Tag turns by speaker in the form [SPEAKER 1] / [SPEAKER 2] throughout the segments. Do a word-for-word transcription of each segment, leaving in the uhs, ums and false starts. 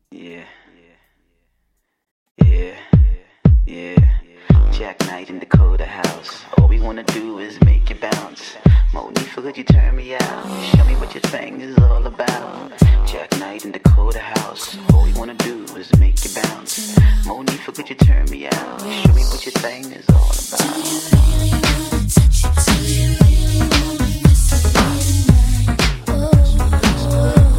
[SPEAKER 1] Yeah, yeah, yeah. Jack Knight in Dakota House. All we wanna do is make you bounce. Monifa, could you turn me out? Show me what your thing is all about. Jack Knight in Dakota House. All we wanna do is make you bounce. Monifa, could you turn me out? Show me what your thing is all about. Do you really wanna touch it? Do you really wanna listen to me tonight? Oh, oh, oh.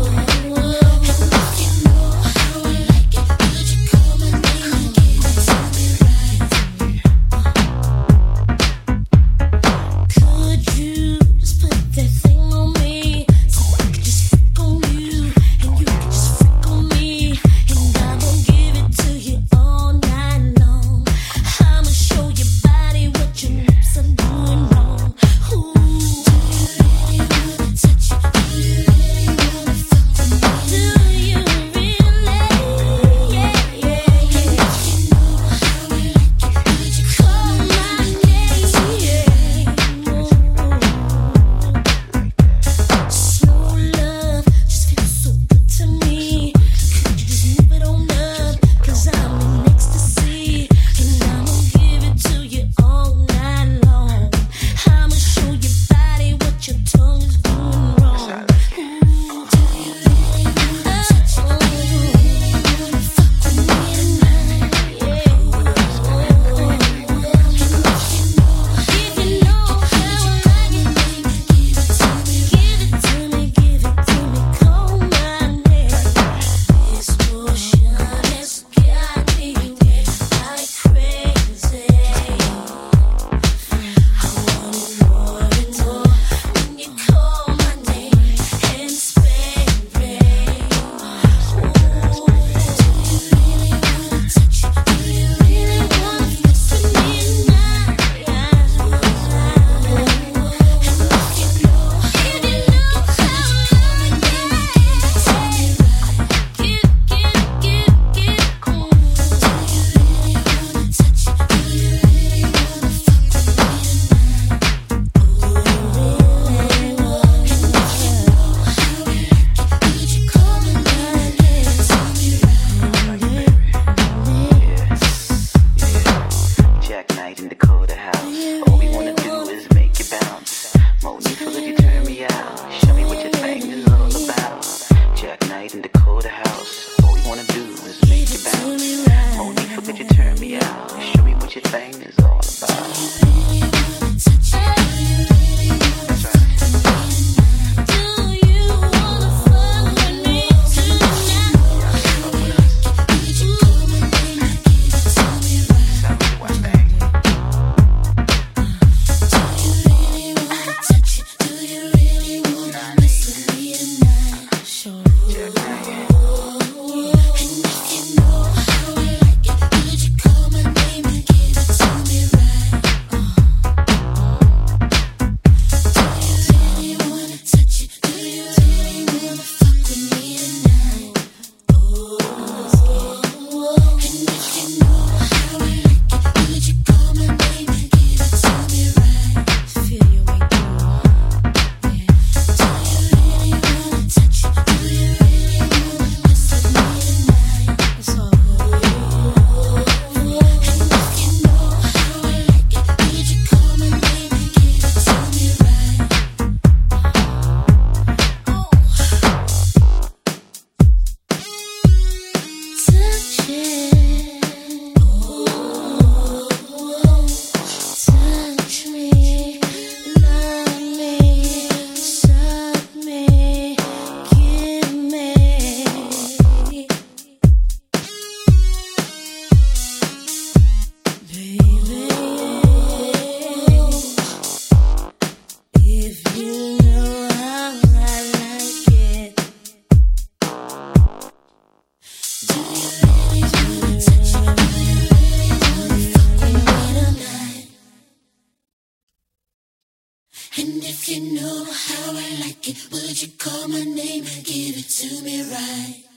[SPEAKER 2] And if you know how I like it, would you call my name and give it to me right?